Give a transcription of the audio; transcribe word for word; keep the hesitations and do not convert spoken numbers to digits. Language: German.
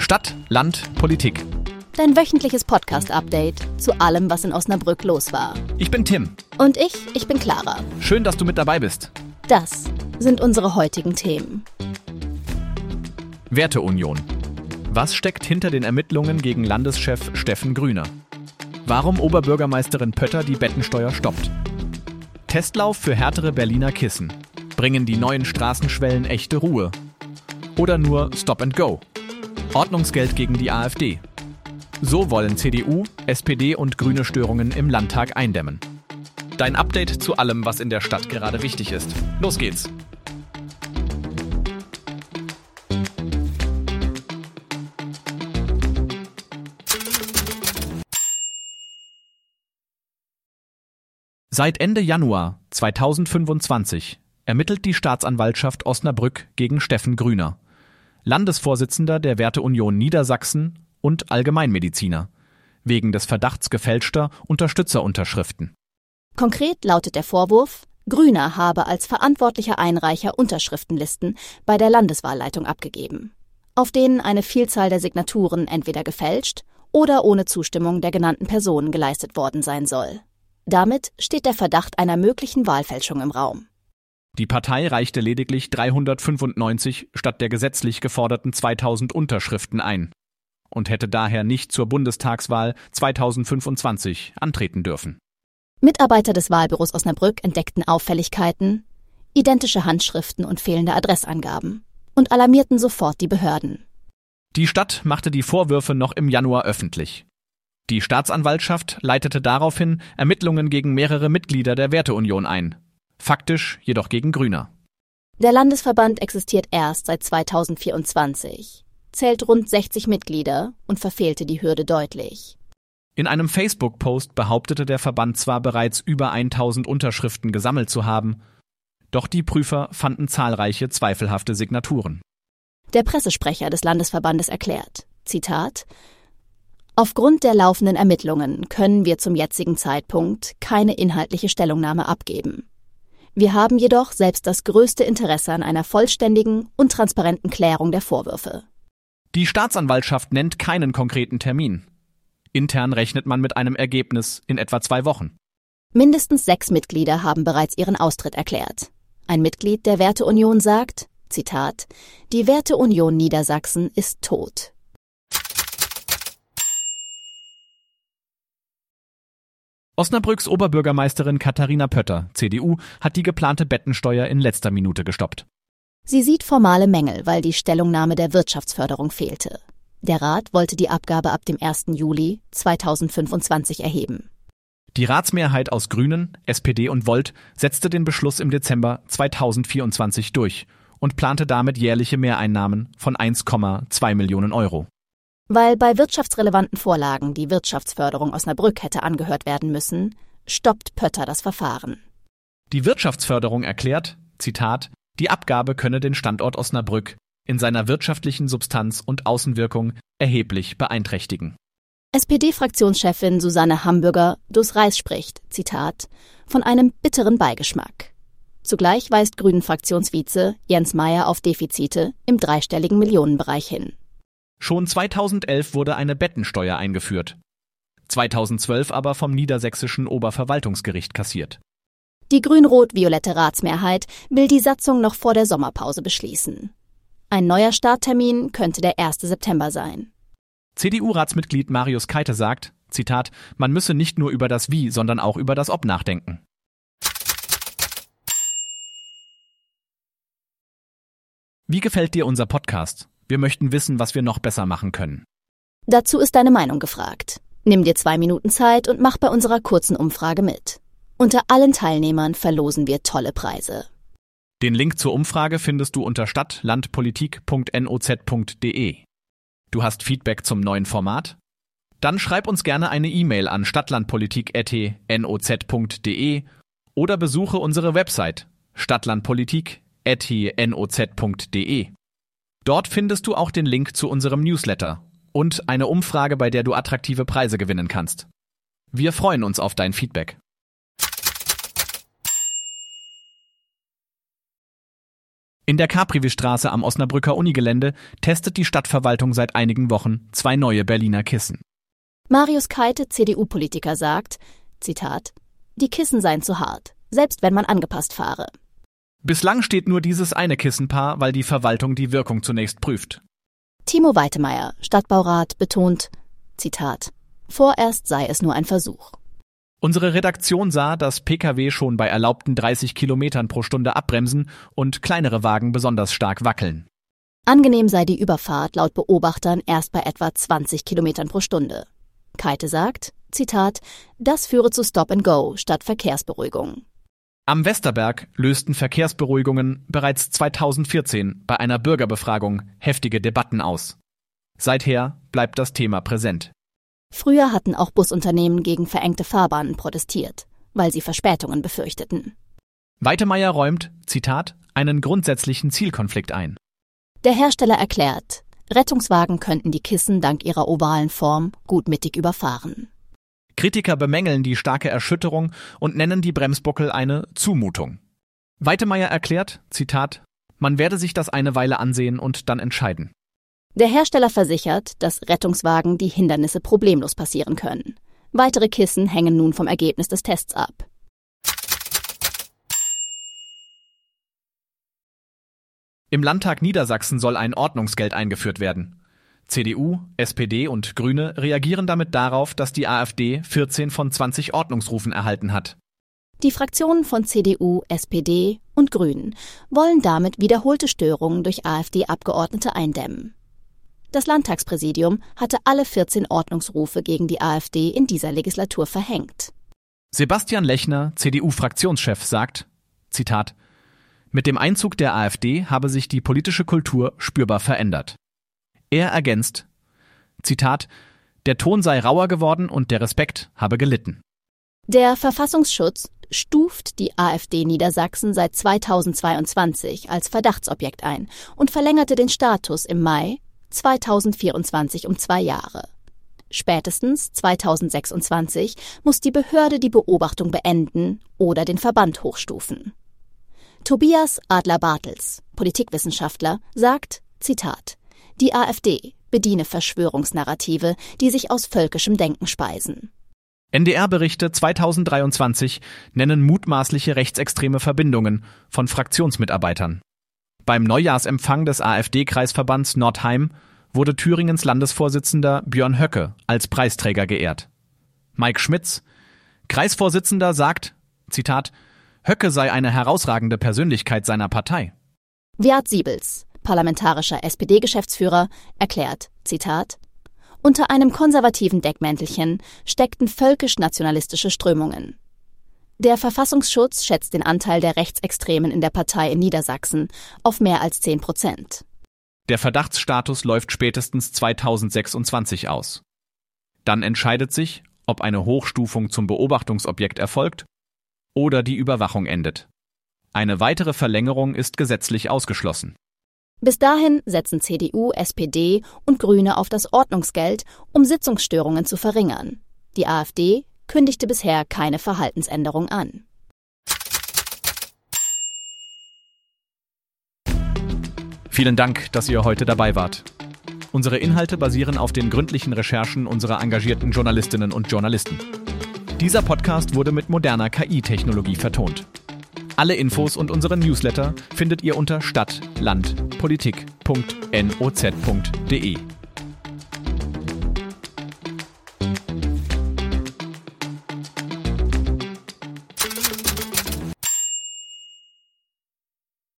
Stadt, Land, Politik. Dein wöchentliches Podcast-Update zu allem, was in Osnabrück los war. Ich bin Tim. Und ich, ich bin Clara. Schön, dass du mit dabei bist. Das sind unsere heutigen Themen. Werteunion. Was steckt hinter den Ermittlungen gegen Landeschef Steffen Grüner? Warum Oberbürgermeisterin Pötter die Bettensteuer stoppt? Testlauf für härtere Berliner Kissen. Bringen die neuen Straßenschwellen echte Ruhe? Oder nur Stop and Go? Ordnungsgeld gegen die AfD. So wollen C D U, S P D und Grüne Störungen im Landtag eindämmen. Dein Update zu allem, was in der Stadt gerade wichtig ist. Los geht's! Seit Ende Januar zweitausendfünfundzwanzig ermittelt die Staatsanwaltschaft Osnabrück gegen Steffen Grüner, Landesvorsitzender der Werteunion Niedersachsen und Allgemeinmediziner, wegen des Verdachts gefälschter Unterstützerunterschriften. Konkret lautet der Vorwurf, Grüner habe als verantwortlicher Einreicher Unterschriftenlisten bei der Landeswahlleitung abgegeben, auf denen eine Vielzahl der Signaturen entweder gefälscht oder ohne Zustimmung der genannten Personen geleistet worden sein soll. Damit steht der Verdacht einer möglichen Wahlfälschung im Raum. Die Partei reichte lediglich dreihundertfünfundneunzig statt der gesetzlich geforderten zweitausend Unterschriften ein und hätte daher nicht zur Bundestagswahl zweitausendfünfundzwanzig antreten dürfen. Mitarbeiter des Wahlbüros Osnabrück entdeckten Auffälligkeiten, identische Handschriften und fehlende Adressangaben und alarmierten sofort die Behörden. Die Stadt machte die Vorwürfe noch im Januar öffentlich. Die Staatsanwaltschaft leitete daraufhin Ermittlungen gegen mehrere Mitglieder der Werteunion ein, faktisch jedoch gegen Grüner. Der Landesverband existiert erst seit zweitausendvierundzwanzig, zählt rund sechzig Mitglieder und verfehlte die Hürde deutlich. In einem Facebook-Post behauptete der Verband zwar bereits über tausend Unterschriften gesammelt zu haben, doch die Prüfer fanden zahlreiche zweifelhafte Signaturen. Der Pressesprecher des Landesverbandes erklärt, Zitat, Aufgrund der laufenden Ermittlungen können wir zum jetzigen Zeitpunkt keine inhaltliche Stellungnahme abgeben. Wir haben jedoch selbst das größte Interesse an einer vollständigen und transparenten Klärung der Vorwürfe. Die Staatsanwaltschaft nennt keinen konkreten Termin. Intern rechnet man mit einem Ergebnis in etwa zwei Wochen. Mindestens sechs Mitglieder haben bereits ihren Austritt erklärt. Ein Mitglied der Werteunion sagt, Zitat, die Werteunion Niedersachsen ist tot. Osnabrücks Oberbürgermeisterin Katharina Pötter, C D U, hat die geplante Bettensteuer in letzter Minute gestoppt. Sie sieht formale Mängel, weil die Stellungnahme der Wirtschaftsförderung fehlte. Der Rat wollte die Abgabe ab dem ersten Juli zweitausendfünfundzwanzig erheben. Die Ratsmehrheit aus Grünen, S P D und Volt setzte den Beschluss im Dezember zweitausendvierundzwanzig durch und plante damit jährliche Mehreinnahmen von eins Komma zwei Millionen Euro. Weil bei wirtschaftsrelevanten Vorlagen die Wirtschaftsförderung Osnabrück hätte angehört werden müssen, stoppt Pötter das Verfahren. Die Wirtschaftsförderung erklärt, Zitat, die Abgabe könne den Standort Osnabrück in seiner wirtschaftlichen Substanz und Außenwirkung erheblich beeinträchtigen. S P D-Fraktionschefin Susanne Hamburger-Dusreis spricht, Zitat, von einem bitteren Beigeschmack. Zugleich weist Grünen-Fraktionsvize Jens Meyer auf Defizite im dreistelligen Millionenbereich hin. Schon zweitausendelf wurde eine Bettensteuer eingeführt, zweitausendzwölf aber vom niedersächsischen Oberverwaltungsgericht kassiert. Die grün-rot-violette Ratsmehrheit will die Satzung noch vor der Sommerpause beschließen. Ein neuer Starttermin könnte der erste September sein. C D U-Ratsmitglied Marius Keite sagt, Zitat, man müsse nicht nur über das Wie, sondern auch über das Ob nachdenken. Wie gefällt dir unser Podcast? Wir möchten wissen, was wir noch besser machen können. Dazu ist deine Meinung gefragt. Nimm dir zwei Minuten Zeit und mach bei unserer kurzen Umfrage mit. Unter allen Teilnehmern verlosen wir tolle Preise. Den Link zur Umfrage findest du unter stadtlandpolitik punkt noz punkt de. Du hast Feedback zum neuen Format? Dann schreib uns gerne eine E-Mail an stadtlandpolitik at noz punkt de oder besuche unsere Website stadtlandpolitik at noz punkt de. Dort findest du auch den Link zu unserem Newsletter und eine Umfrage, bei der du attraktive Preise gewinnen kannst. Wir freuen uns auf dein Feedback. In der Caprivi-Straße am Osnabrücker Unigelände testet die Stadtverwaltung seit einigen Wochen zwei neue Berliner Kissen. Marius Keite, C D U-Politiker, sagt, Zitat, die Kissen seien zu hart, selbst wenn man angepasst fahre. Bislang steht nur dieses eine Kissenpaar, weil die Verwaltung die Wirkung zunächst prüft. Timo Weitemeyer, Stadtbaurat, betont, Zitat, vorerst sei es nur ein Versuch. Unsere Redaktion sah, dass Pkw schon bei erlaubten dreißig Kilometern pro Stunde abbremsen und kleinere Wagen besonders stark wackeln. Angenehm sei die Überfahrt laut Beobachtern erst bei etwa zwanzig Kilometern pro Stunde. Keite sagt, Zitat, das führe zu Stop and Go statt Verkehrsberuhigung. Am Westerberg lösten Verkehrsberuhigungen bereits zweitausendvierzehn bei einer Bürgerbefragung heftige Debatten aus. Seither bleibt das Thema präsent. Früher hatten auch Busunternehmen gegen verengte Fahrbahnen protestiert, weil sie Verspätungen befürchteten. Weitemeyer räumt, Zitat, einen grundsätzlichen Zielkonflikt ein. Der Hersteller erklärt, Rettungswagen könnten die Kissen dank ihrer ovalen Form gut mittig überfahren. Kritiker bemängeln die starke Erschütterung und nennen die Bremsbuckel eine Zumutung. Weitemeyer erklärt, Zitat, man werde sich das eine Weile ansehen und dann entscheiden. Der Hersteller versichert, dass Rettungswagen die Hindernisse problemlos passieren können. Weitere Kissen hängen nun vom Ergebnis des Tests ab. Im Landtag Niedersachsen soll ein Ordnungsgeld eingeführt werden. C D U, S P D und Grüne reagieren damit darauf, dass die AfD vierzehn von zwanzig Ordnungsrufen erhalten hat. Die Fraktionen von C D U, S P D und Grünen wollen damit wiederholte Störungen durch AfD-Abgeordnete eindämmen. Das Landtagspräsidium hatte alle vierzehn Ordnungsrufe gegen die AfD in dieser Legislatur verhängt. Sebastian Lechner, C D U-Fraktionschef, sagt, Zitat, mit dem Einzug der AfD habe sich die politische Kultur spürbar verändert. Er ergänzt, Zitat, der Ton sei rauer geworden und der Respekt habe gelitten. Der Verfassungsschutz stuft die AfD Niedersachsen seit zweitausendzweiundzwanzig als Verdachtsobjekt ein und verlängerte den Status im Mai zweitausendvierundzwanzig um zwei Jahre. Spätestens zweitausendsechsundzwanzig muss die Behörde die Beobachtung beenden oder den Verband hochstufen. Tobias Adler-Bartels, Politikwissenschaftler, sagt, Zitat, die AfD bediene Verschwörungsnarrative, die sich aus völkischem Denken speisen. N D R-Berichte zweitausenddreiundzwanzig nennen mutmaßliche rechtsextreme Verbindungen von Fraktionsmitarbeitern. Beim Neujahrsempfang des AfD-Kreisverbands Nordheim wurde Thüringens Landesvorsitzender Björn Höcke als Preisträger geehrt. Mike Schmitz, Kreisvorsitzender, sagt, Zitat, Höcke sei eine herausragende Persönlichkeit seiner Partei. Wiart Siebels, parlamentarischer S P D-Geschäftsführer, erklärt, Zitat, unter einem konservativen Deckmäntelchen steckten völkisch-nationalistische Strömungen. Der Verfassungsschutz schätzt den Anteil der Rechtsextremen in der Partei in Niedersachsen auf mehr als zehn Prozent. Der Verdachtsstatus läuft spätestens zweitausendsechsundzwanzig aus. Dann entscheidet sich, ob eine Hochstufung zum Beobachtungsobjekt erfolgt oder die Überwachung endet. Eine weitere Verlängerung ist gesetzlich ausgeschlossen. Bis dahin setzen C D U, S P D und Grüne auf das Ordnungsgeld, um Sitzungsstörungen zu verringern. Die AfD kündigte bisher keine Verhaltensänderung an. Vielen Dank, dass ihr heute dabei wart. Unsere Inhalte basieren auf den gründlichen Recherchen unserer engagierten Journalistinnen und Journalisten. Dieser Podcast wurde mit moderner K I-Technologie vertont. Alle Infos und unseren Newsletter findet ihr unter stadt land politik punkt noz punkt de.